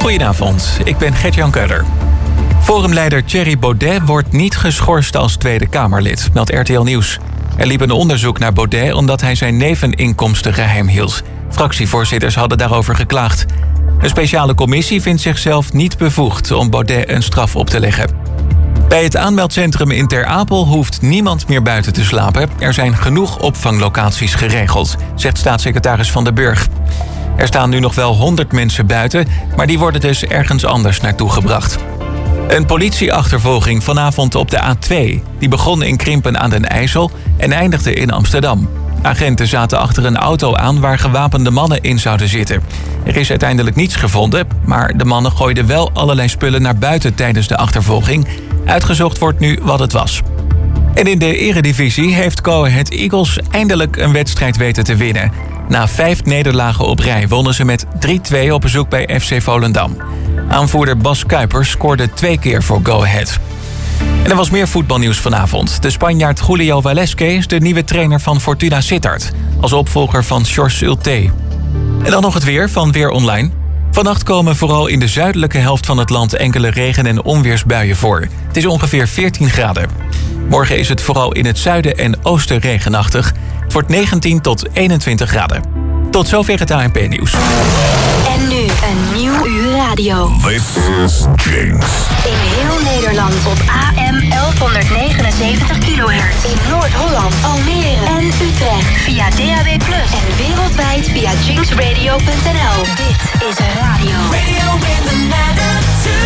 Goedenavond, ik ben Gert-Jan Keuler. Forumleider Thierry Baudet wordt niet geschorst als Tweede Kamerlid, meldt RTL Nieuws. Er liep een onderzoek naar Baudet omdat hij zijn neveninkomsten geheim hield. Fractievoorzitters hadden daarover geklaagd. Een speciale commissie vindt zichzelf niet bevoegd om Baudet een straf op te leggen. Bij het aanmeldcentrum in Ter Apel hoeft niemand meer buiten te slapen. Er zijn genoeg opvanglocaties geregeld, zegt staatssecretaris Van der Burg. Er staan nu nog wel 100 mensen buiten, maar die worden dus ergens anders naartoe gebracht. Een politieachtervolging vanavond op de A2. Die begon in Krimpen aan den IJssel en eindigde in Amsterdam. Agenten zaten achter een auto aan waar gewapende mannen in zouden zitten. Er is uiteindelijk niets gevonden, maar de mannen gooiden wel allerlei spullen naar buiten tijdens de achtervolging. Uitgezocht wordt nu wat het was. En in de Eredivisie heeft Go Ahead Eagles eindelijk een wedstrijd weten te winnen. Na 5 nederlagen op rij wonnen ze met 3-2 op bezoek bij FC Volendam. Aanvoerder Bas Kuipers scoorde 2 keer voor Go Ahead. En er was meer voetbalnieuws vanavond. De Spanjaard Julio Valesque is de nieuwe trainer van Fortuna Sittard, als opvolger van George Ulte. En dan nog het weer van Weer Online. Vannacht komen vooral in de zuidelijke helft van het land enkele regen- en onweersbuien voor. Het is ongeveer 14 graden. Morgen is het vooral in het zuiden en oosten regenachtig. Het wordt 19 tot 21 graden. Tot zover het ANP-nieuws. En nu een nieuw uur radio. This is Jinx. In heel Nederland op AM 1179 kHz. In Noord-Holland, Almere en Utrecht. Via DAB+. En wereldwijd via jinxradio.nl. Dit is radio. Radio in the nether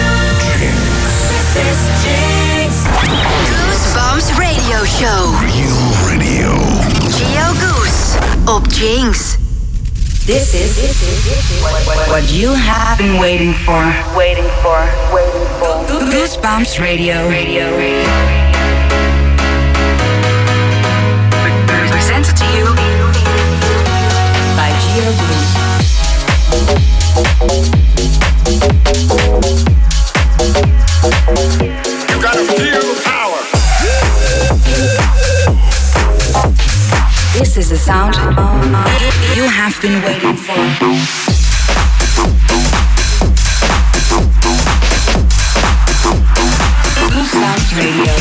Jinx. This is Jinx. Goosebumps Radio Show. Real radio. Geo Goose op Jinx. This is what you have been waiting for. Goosebumps Radio. Presented to you by Geo Goose. You gotta feel the power. This is the sound you have been waiting for. Goosebumps Radio.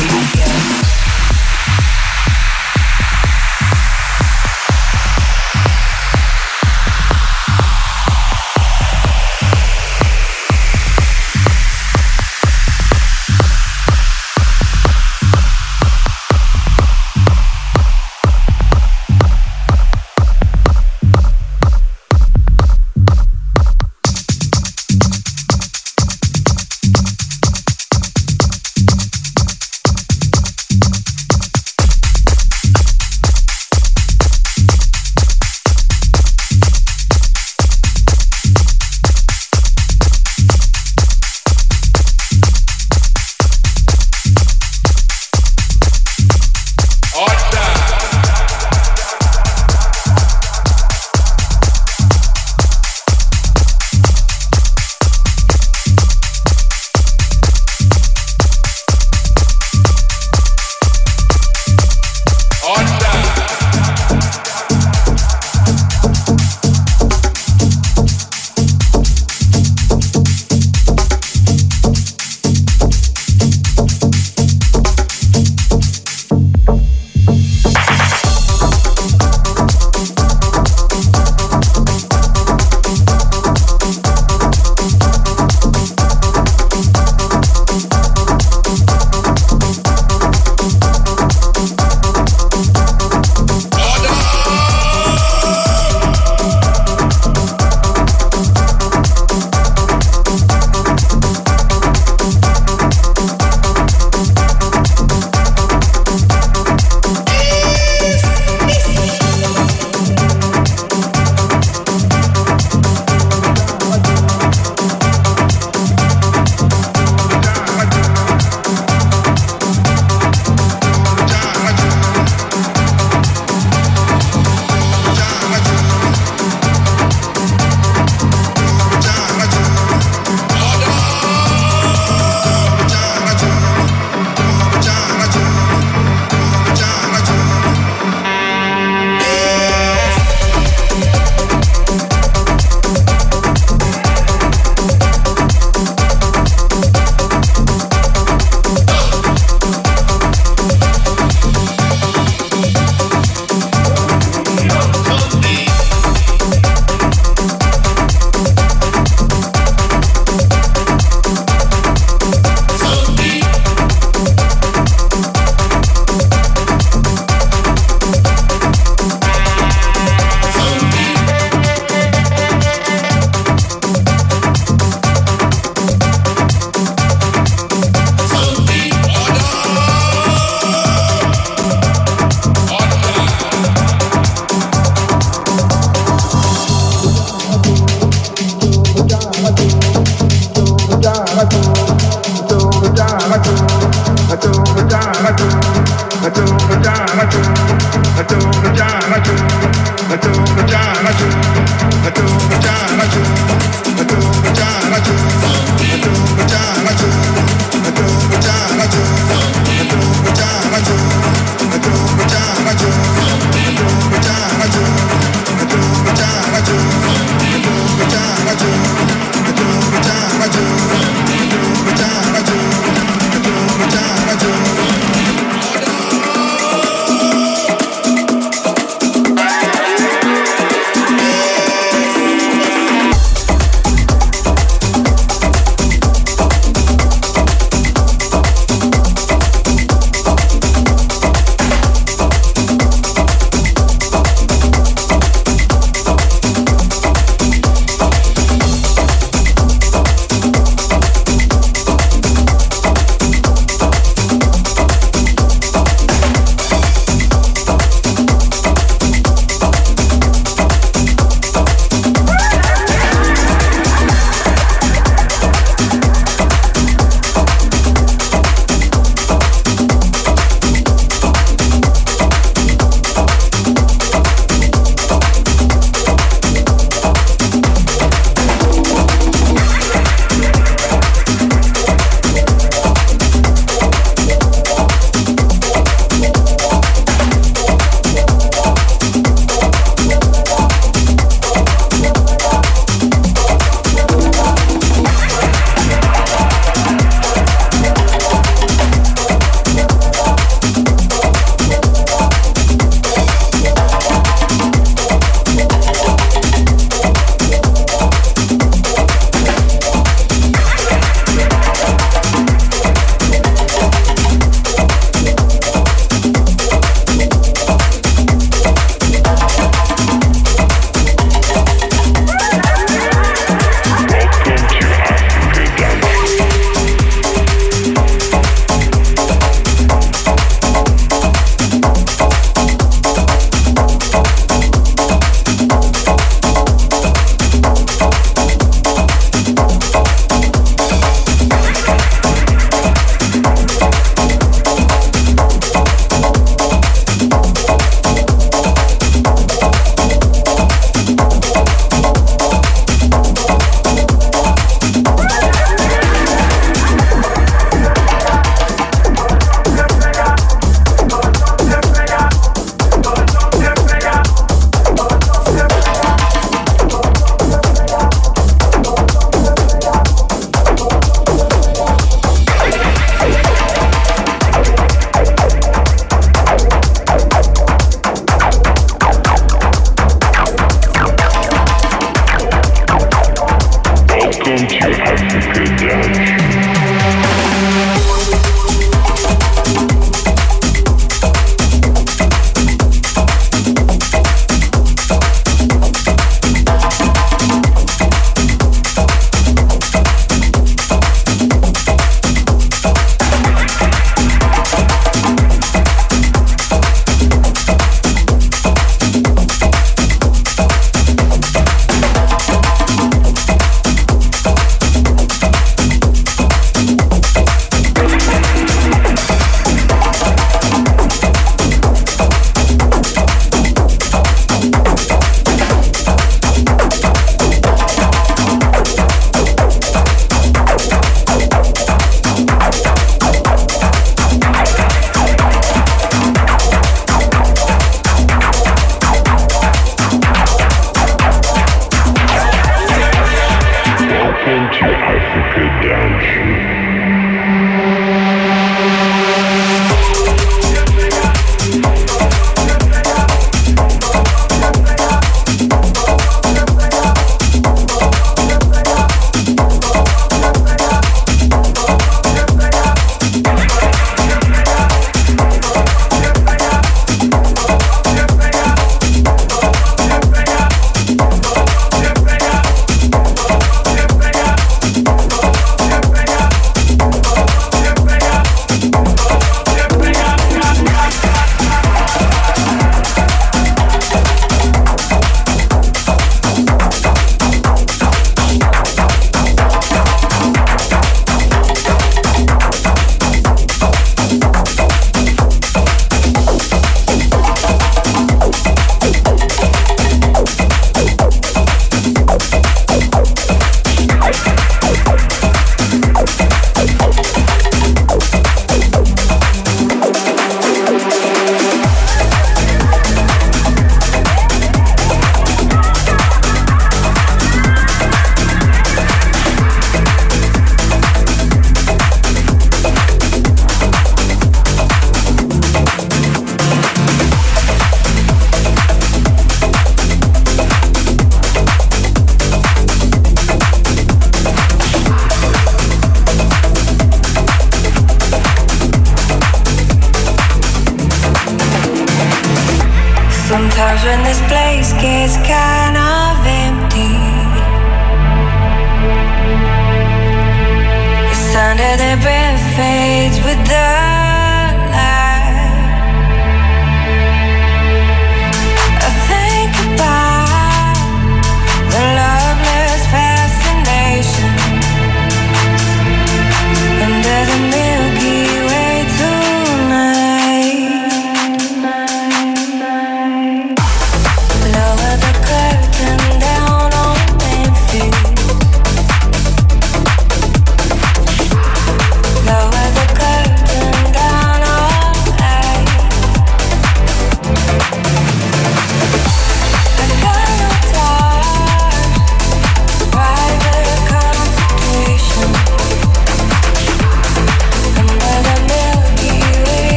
Welcome to Africa Dance.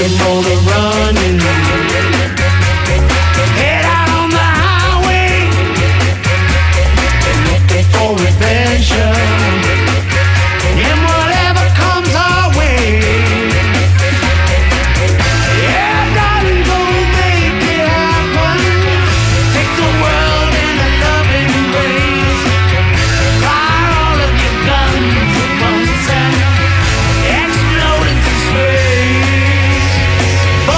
them motor running. Head out on the highway, looking for adventure. And whatever comes our way. Yeah, darling, go make it happen. Take the world in a loving embrace. Fire all of your guns at once and explode into space.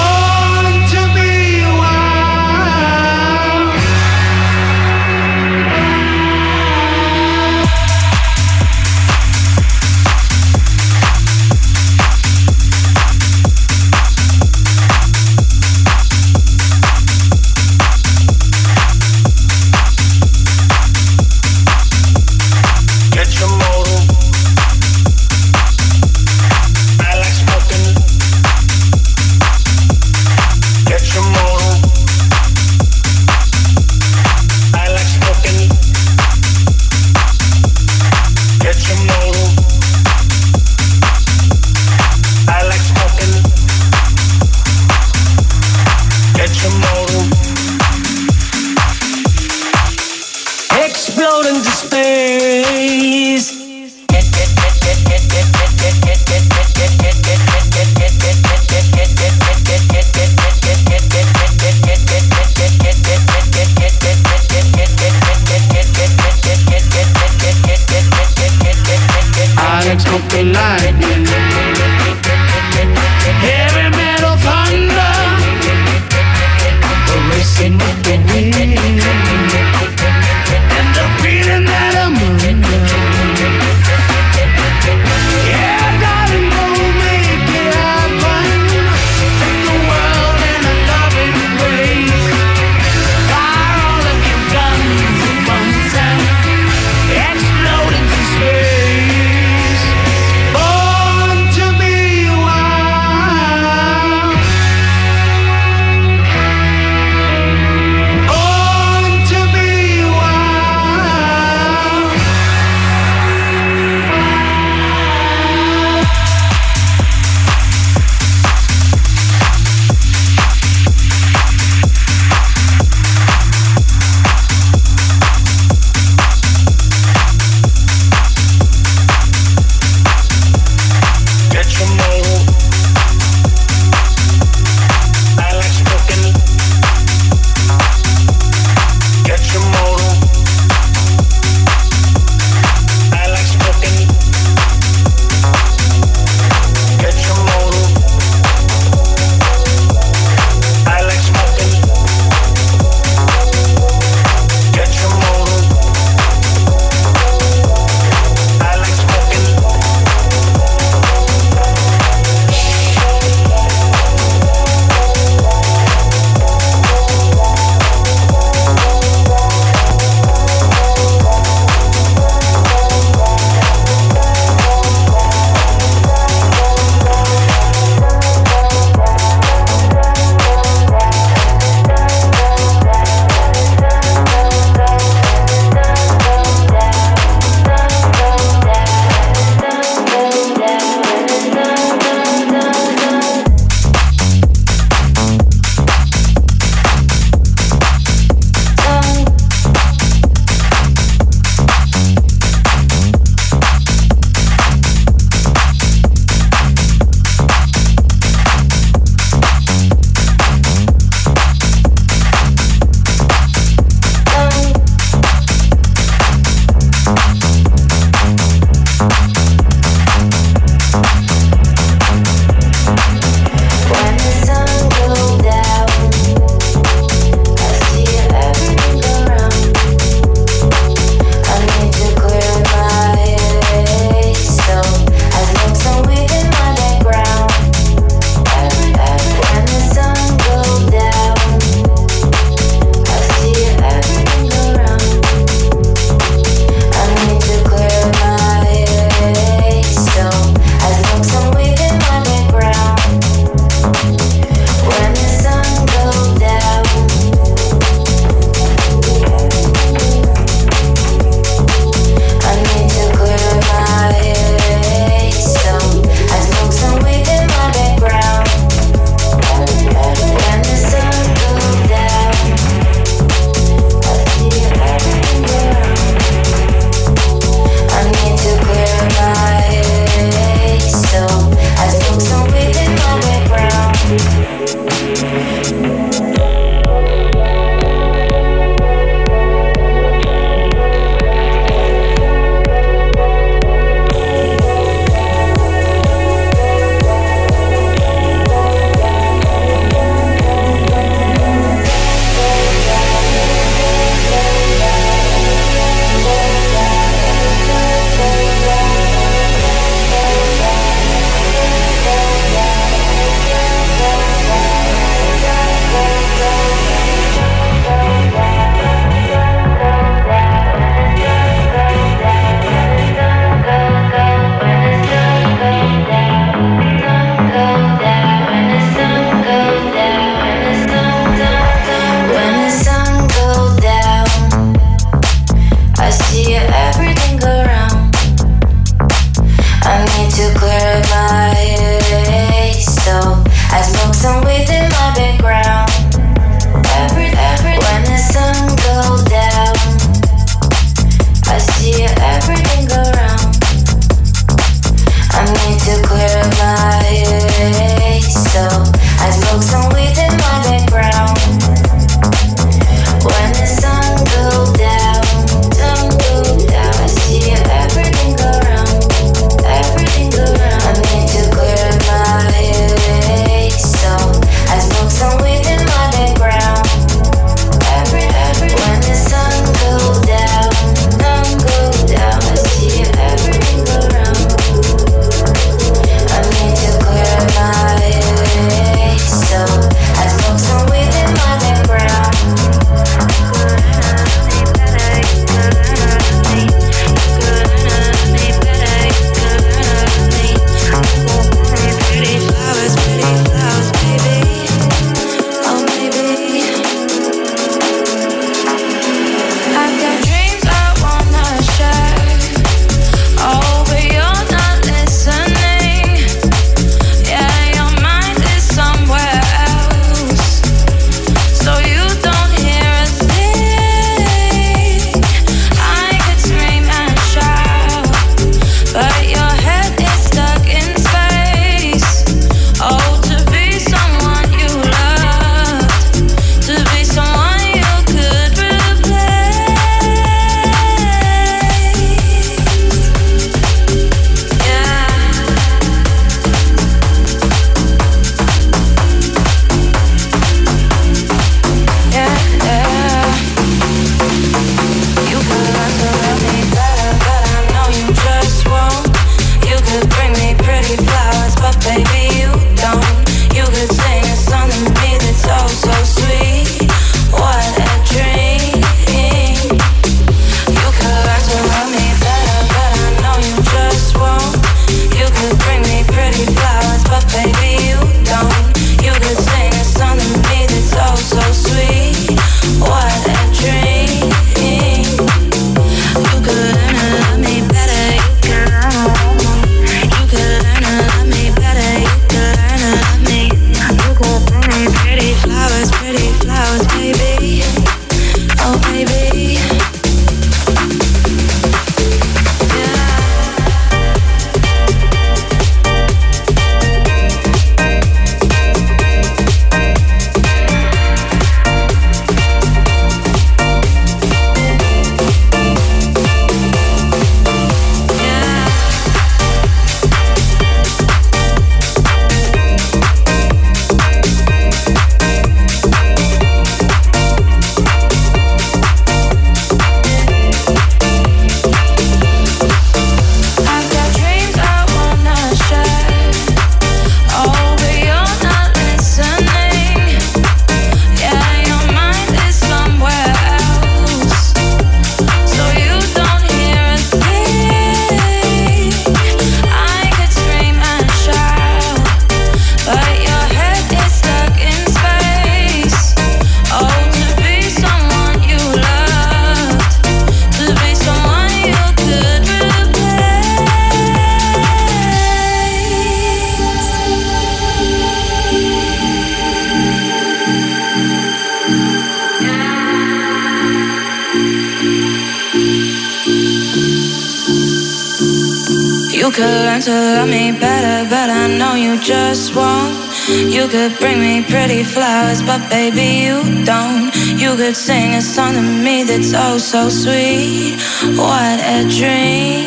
You could learn to love me better, but I know you just won't. You could bring me pretty flowers, but baby you don't. You could sing a song to me that's oh so sweet. What a dream.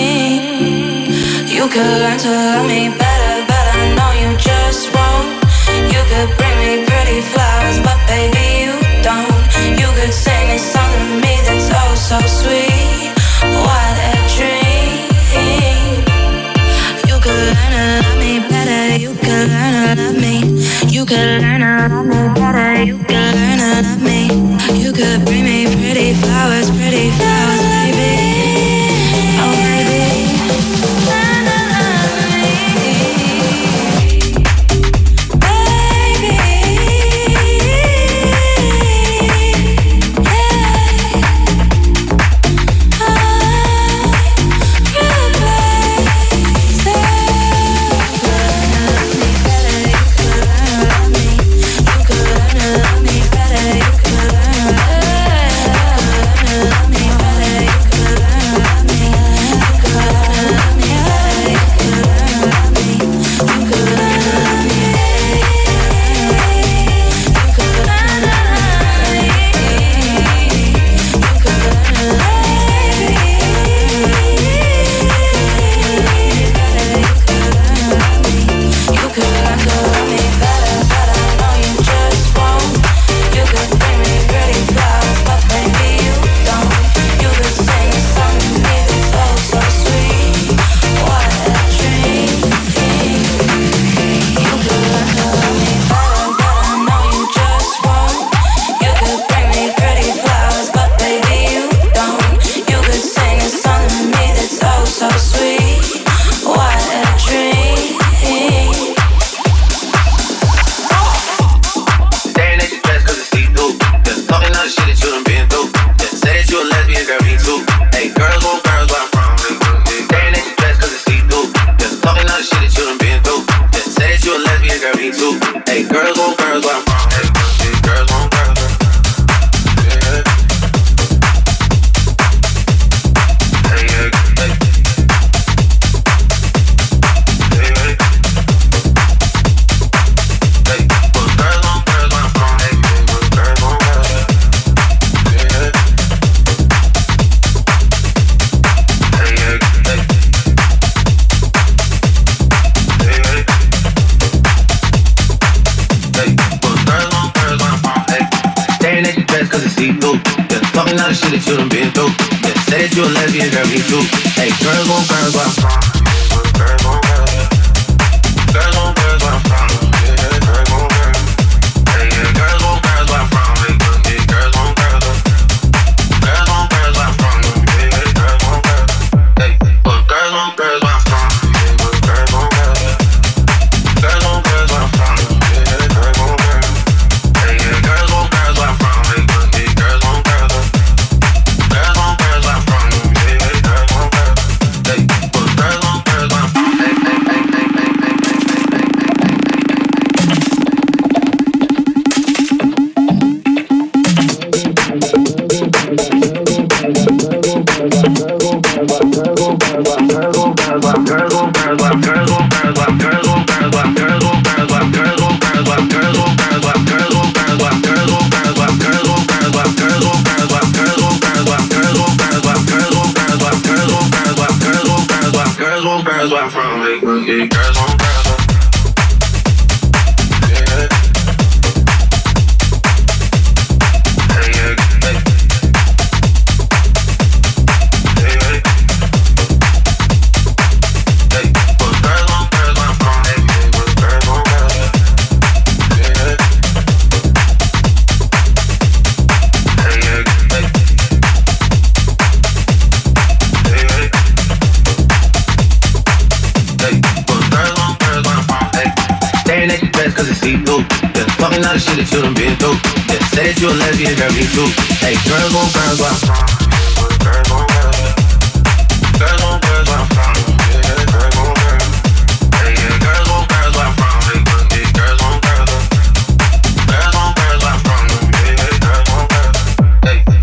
You could learn to love me better, but I know you just won't. You could bring me pretty flowers, but baby you don't. You could sing a song to me that's oh so sweet. What a dream. You could learn to love me better. You could learn to love me. You could learn to love me better. You could learn to love me. You could bring me pretty flowers, baby. Oh baby.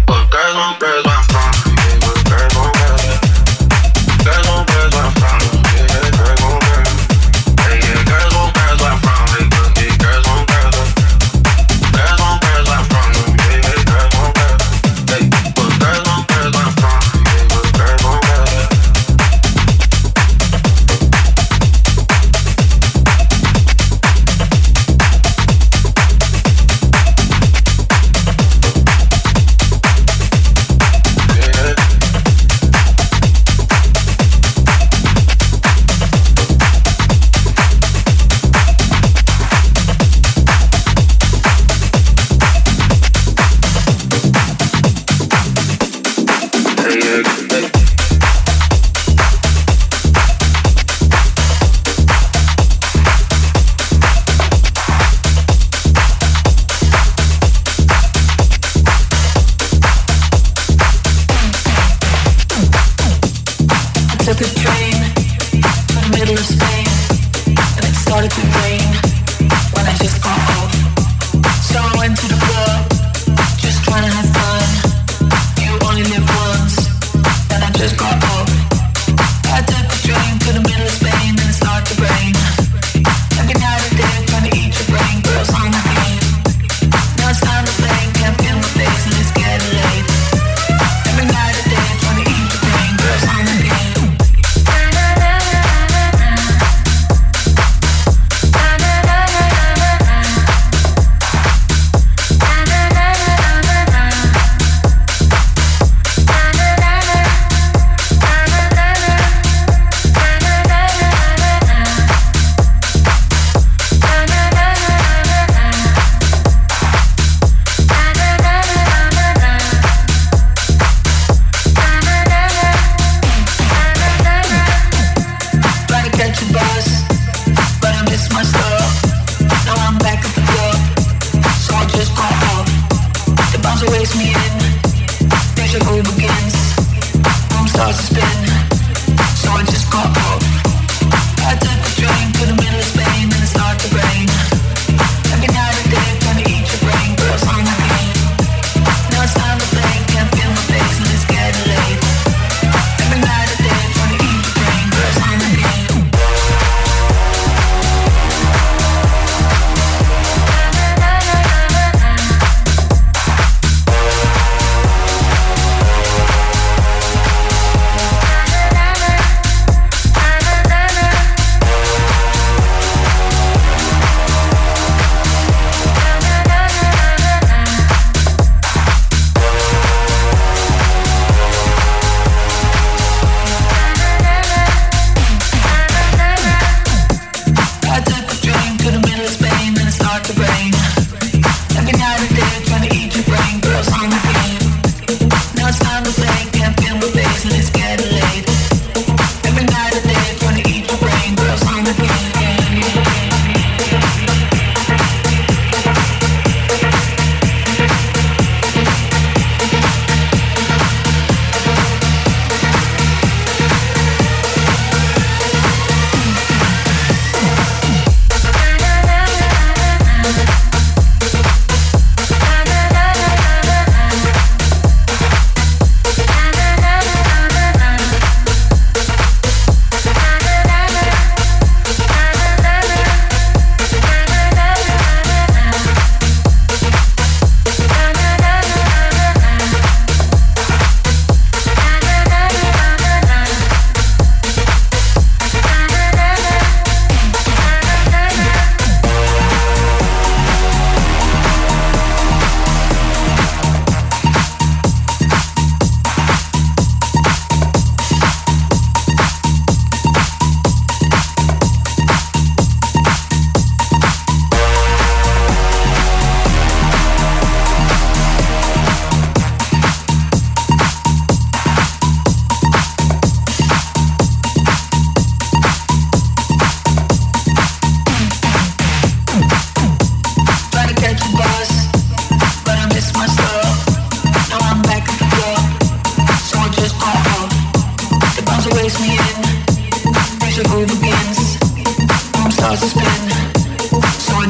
Girls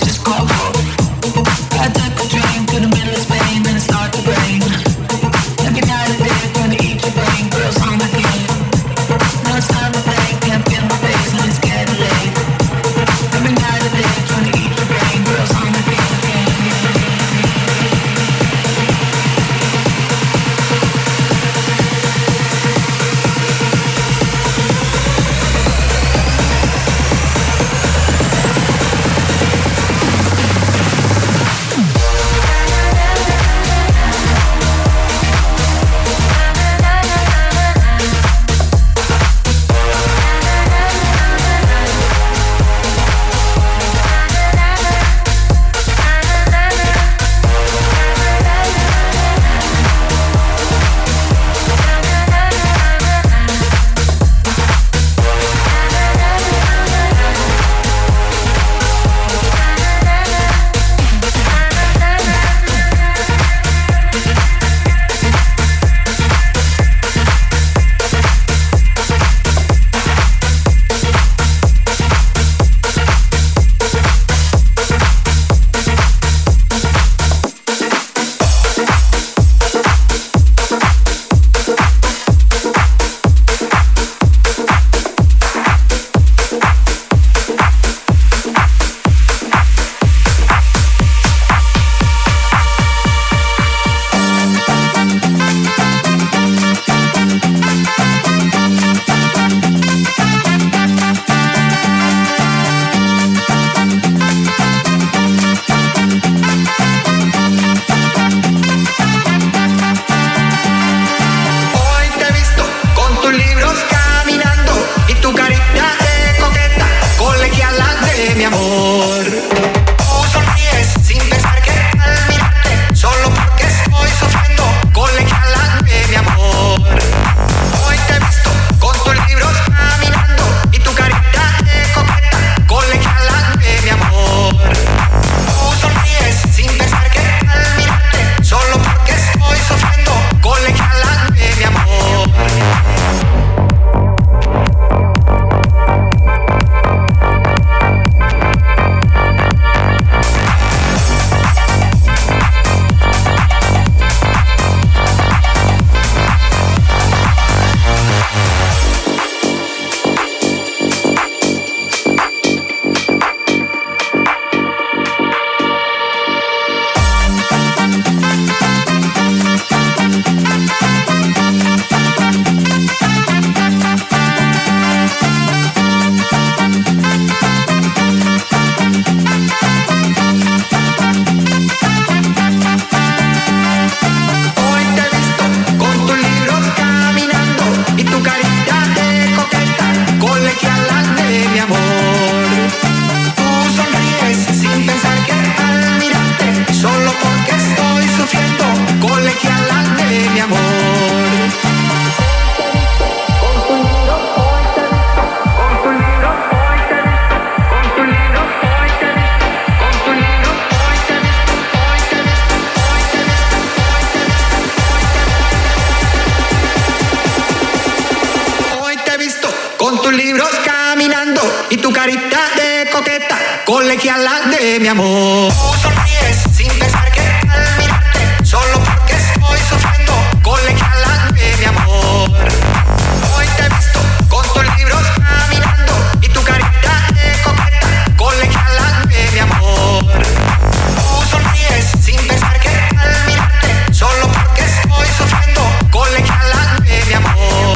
just call hope. I took a train, put 'em in the Spain, and it started to rain. Every night and day, trying to eat your brain, girls on the game. Now it's time to play, can't feel my face, and it's getting late. Every night and day, trying to eat your brain, girls on the game. Colegiala de mi amor. Tú sonríes sin pensar que al mirarte, solo porque estoy sufriendo. Colegiala de mi amor. Hoy te he visto con tus libros caminando y tu carita de coqueta. Colegiala de mi amor. Tú sonríes sin pensar que al mirarte, solo porque estoy sufriendo. Colegiala de mi amor.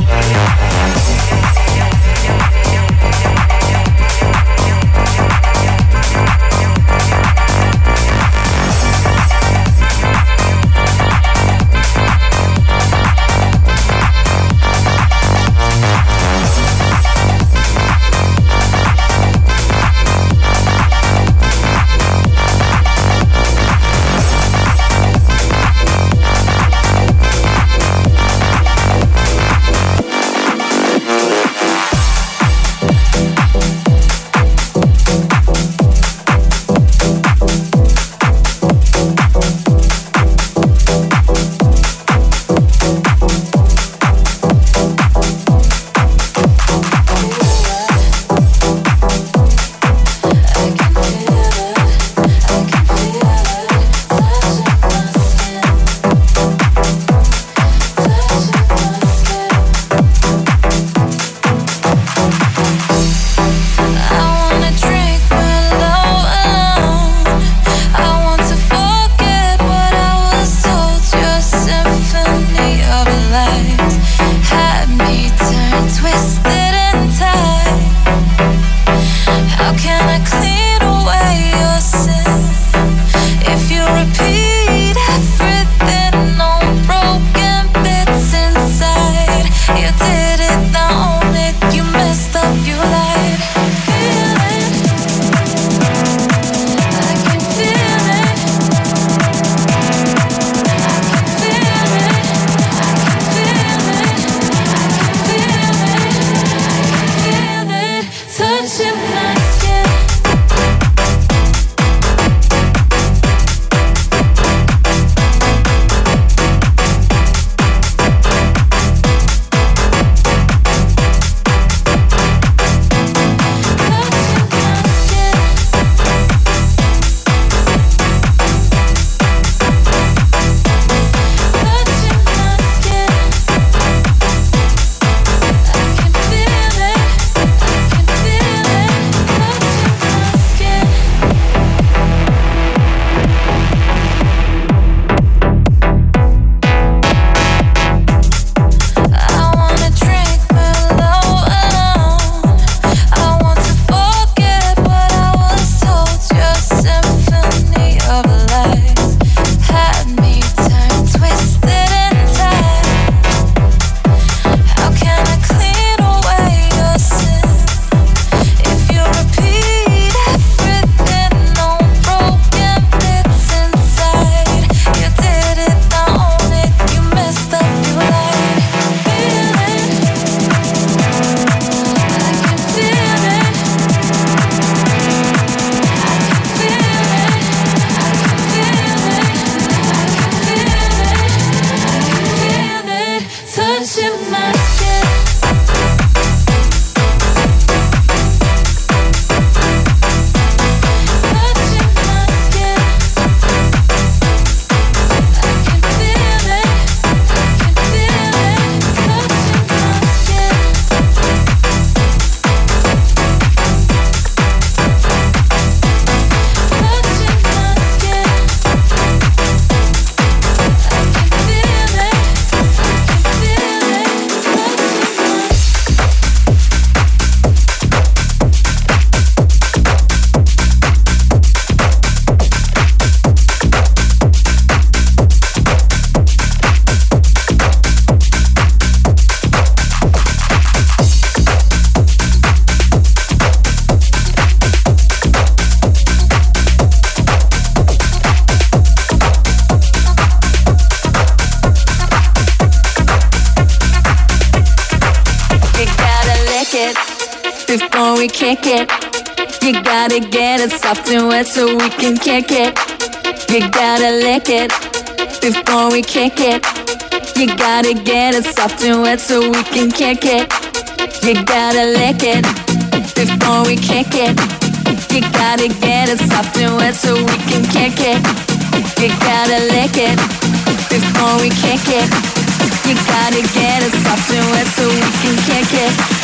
we kick it. You gotta get it soft and wet so we can kick it. You gotta lick it before we kick it. You gotta get it soft and wet so we can kick it. You gotta lick it before we kick it. You gotta get it soft and wet so we can kick it. You gotta lick it before we kick it. You gotta get it soft and wet so we can kick it.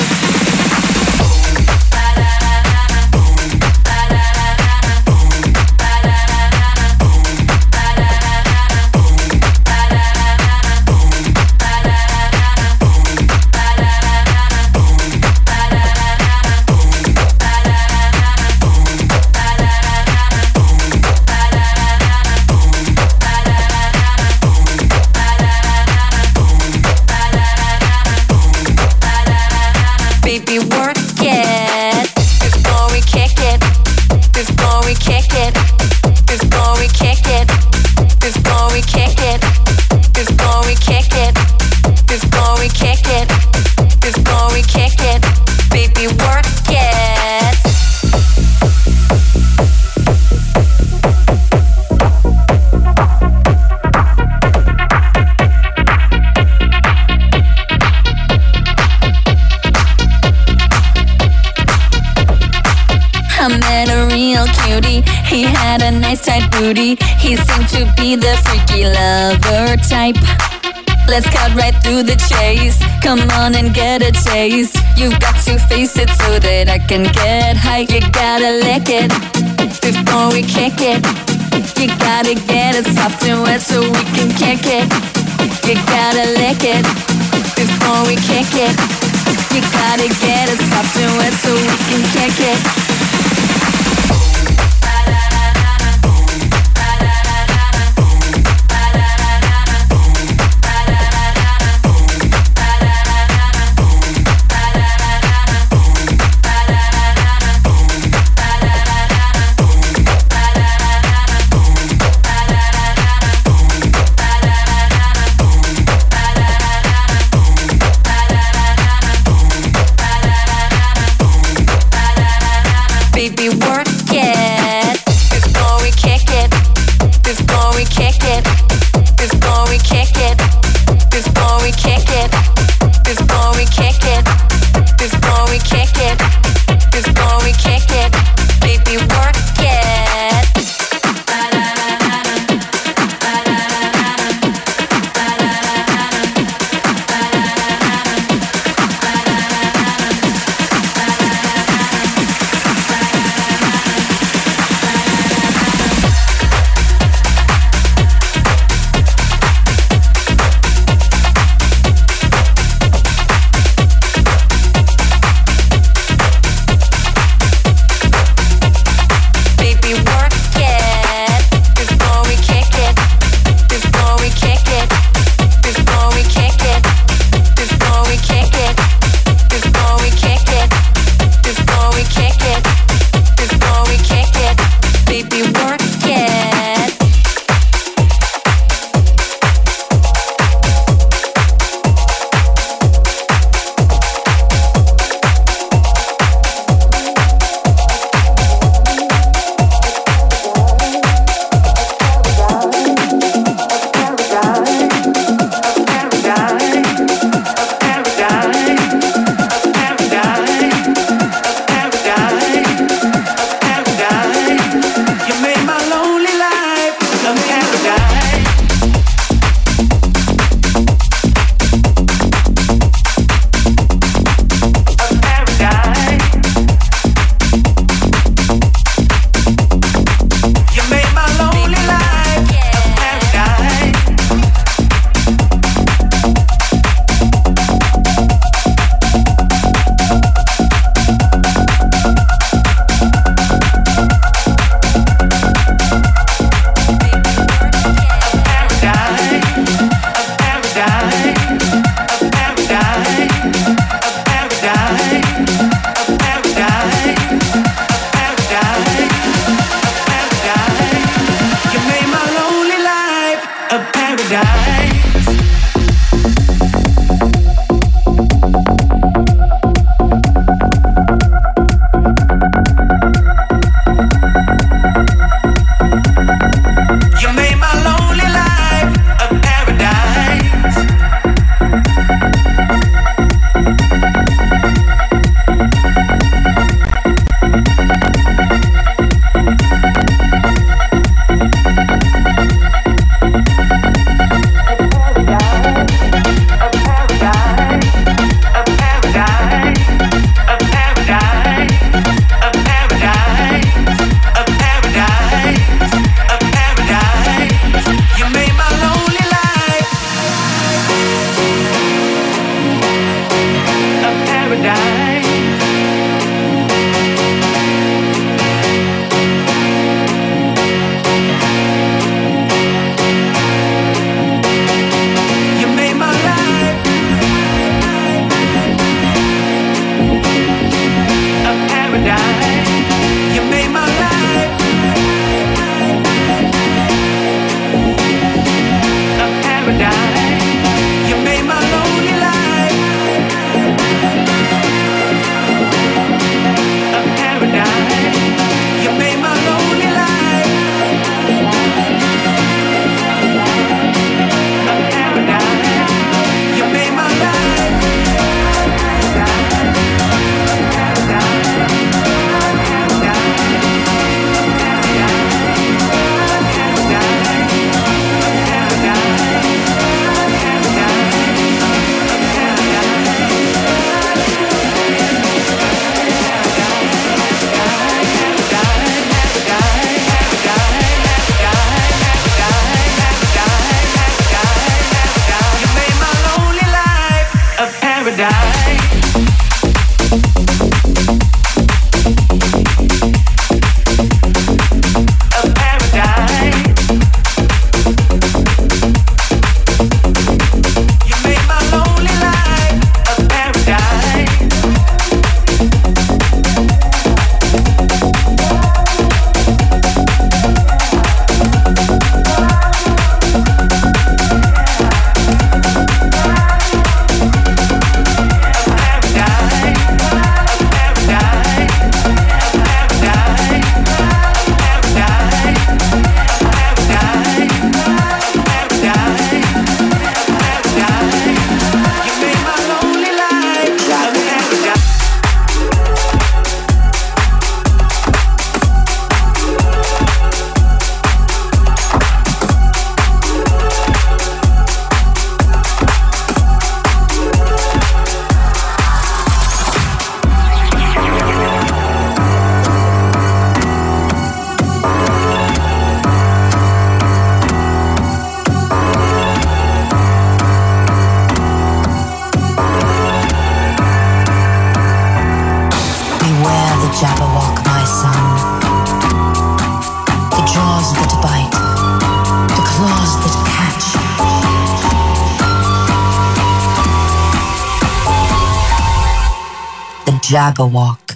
Baby, work it before we kick it. Before we kick it. Before we kick it. Before we kick it. Before we kick it. Before we kick it. Before we kick it. Baby, work it. I met a real cutie. He had a nice tight booty. He seemed to be the freaky lover type. Let's cut right through the chase. Come on and get a taste. You've got to face it so that I can get high. You gotta lick it before we kick it. You gotta get it soft and wet so we can kick it. You gotta lick it before we kick it. You gotta get it soft and wet so we can kick it. Baby, work it before we kick it. Before we kick it. Before we kick it. Before we kick it. Before we kick it. Before we kick it. Before we kick it. Baby, work it. Jabberwock, my son. The jaws that bite, the claws that catch. The Jabberwock.